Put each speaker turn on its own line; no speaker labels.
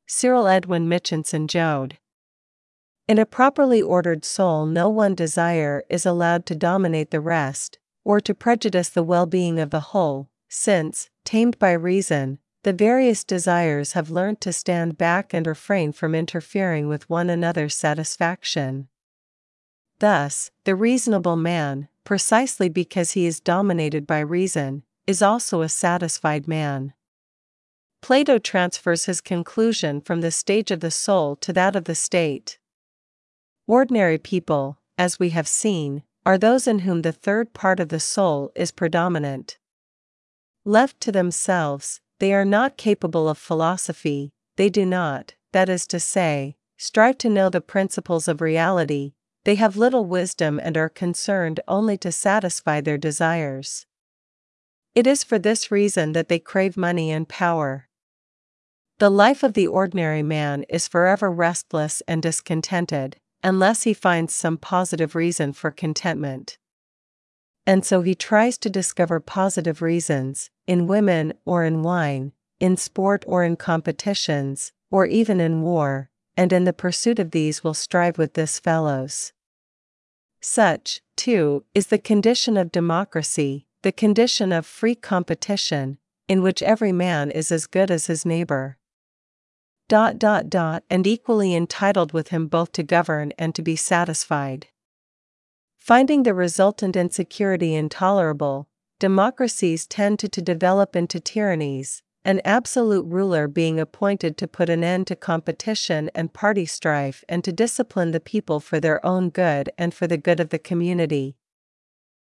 Cyril Edwin Michinson Joad. In a properly ordered soul, no one desire is allowed to dominate the rest, or to prejudice the well-being of the whole, since, tamed by reason, the various desires have learnt to stand back and refrain from interfering with one another's satisfaction. Thus, the reasonable man, precisely because he is dominated by reason, is also a satisfied man. Plato transfers his conclusion from the stage of the soul to that of the state. Ordinary people, as we have seen, are those in whom the third part of the soul is predominant. Left to themselves, they are not capable of philosophy, they do not, that is to say, strive to know the principles of reality, they have little wisdom and are concerned only to satisfy their desires. It is for this reason that they crave money and power. The life of the ordinary man is forever restless and discontented, unless he finds some positive reason for contentment. And so he tries to discover positive reasons, in women or in wine, in sport or in competitions, or even in war, and in the pursuit of these will strive with his fellows. Such, too, is the condition of democracy, the condition of free competition, in which every man is as good as his neighbor. And equally entitled with him both to govern and to be satisfied. Finding the resultant insecurity intolerable, democracies tend to develop into tyrannies, an absolute ruler being appointed to put an end to competition and party strife and to discipline the people for their own good and for the good of the community.